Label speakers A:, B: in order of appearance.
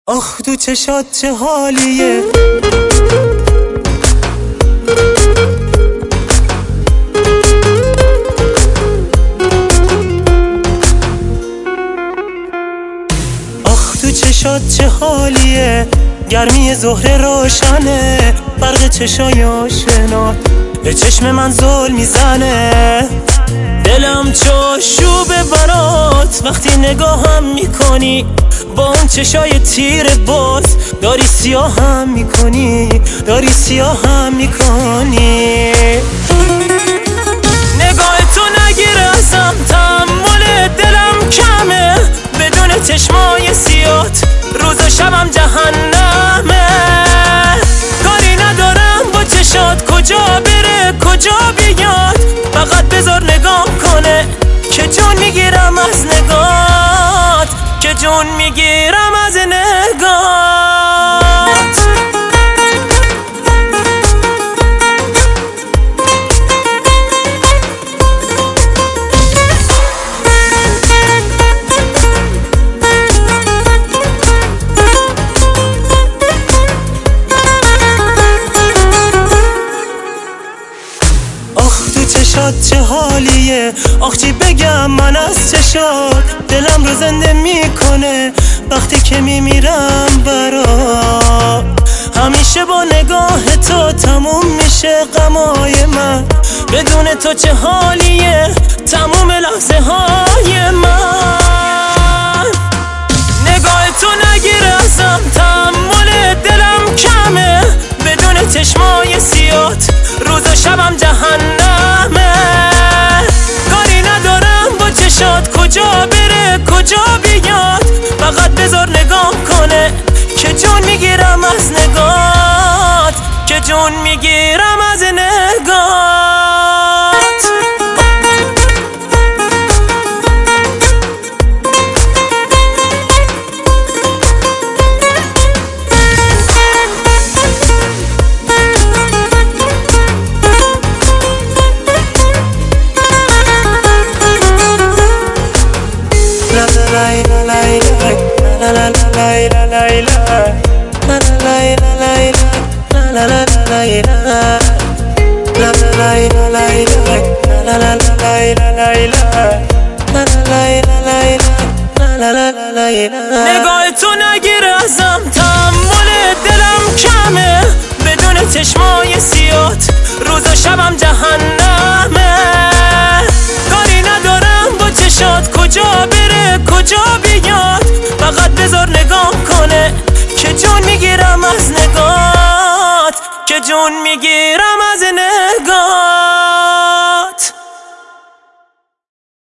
A: آخ تو چشات چه حالیه، آخ تو چشات چه حالیه، گرمی ظهر روشنه، برق چشای آشنات به چشم من زل میزنه. دلم چاشوبه برات وقتی نگاهم میکنی، با اون چشای تیر باز داری سیاهم میکنی، داری سیاهم میکنی. نگاه تو نگیر ازم، تحمل دلم کمه، بدون چشمای سیات روز و شبم جهنمه. کاری ندارم با چشات کجا بره کجا بیاد، فقط بذار نگاه کنه که جون میگیرم از نگات، که جون میگیرم از نگات. چشات چه حالیه، آخ چی بگم من از چشات، دلم رو زنده میکنه وقتی که میمیرم برات. همیشه با نگاه تو تموم میشه غمای من، بدون تو چه حالیه تموم لحظه های من. نگاه تو نگیر ازم، تحمل دلم کمه، بدون چشمای سیات روز و شبم جهنمه. کاری ندارم با چشات کجا بره کجا بیاد، فقط بذار نگاه کنه که جون میگیرم از نگات، که جون میگیرم از نگات. نگاه تو نگیر ازم، تحمل دلم کمه، بدون چشمای سیات روز و شبم جهنمه. کاری ندارم با چشات کجا بره کجا بیاد، فقط بذار نگاه کنه که جون میگیرم از نگات، که جون میگیرم